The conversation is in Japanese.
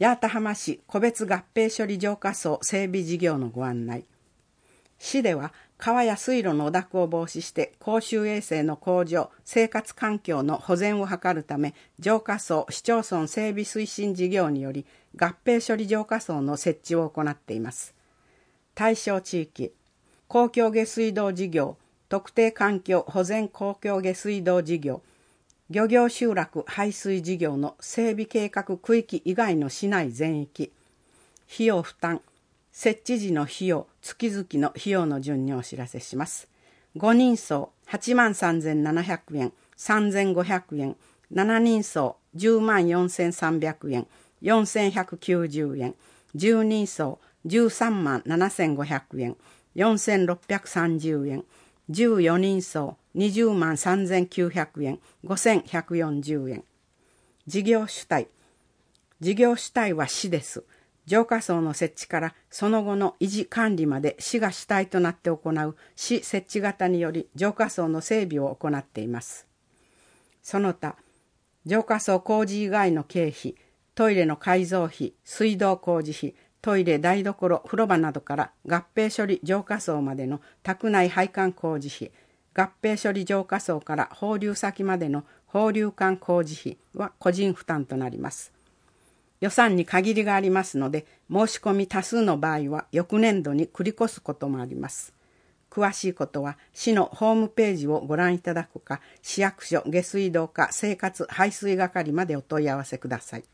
八幡浜市個別合併処理浄化槽整備事業のご案内。市では川や水路の汚濁を防止して公衆衛生の向上、生活環境の保全を図るため、浄化槽市町村整備推進事業により合併処理浄化槽の設置を行っています。対象地域、公共下水道事業、特定環境保全公共下水道事業、漁業集落排水事業の整備計画区域以外の市内全域。費用負担、設置時の費用、月々の費用の順にお知らせします。5人層83,700円、3,500円、7人層104,300円、4,190円、10人層137,500円、4,630円、14人層203,900円、5,140円。事業主体。事業主体は市です。浄化槽の設置からその後の維持管理まで市が主体となって行う市設置型により浄化槽の整備を行っています。その他、浄化槽工事以外の経費、トイレの改造費、水道工事費、トイレ、台所、風呂場などから合併処理浄化槽までの宅内配管工事費、合併処理浄化槽から放流先までの放流管工事費は個人負担となります。予算に限りがありますので、申し込み多数の場合は翌年度に繰り越すこともあります。詳しいことは市のホームページをご覧いただくか、市役所下水道課生活排水係までお問い合わせください。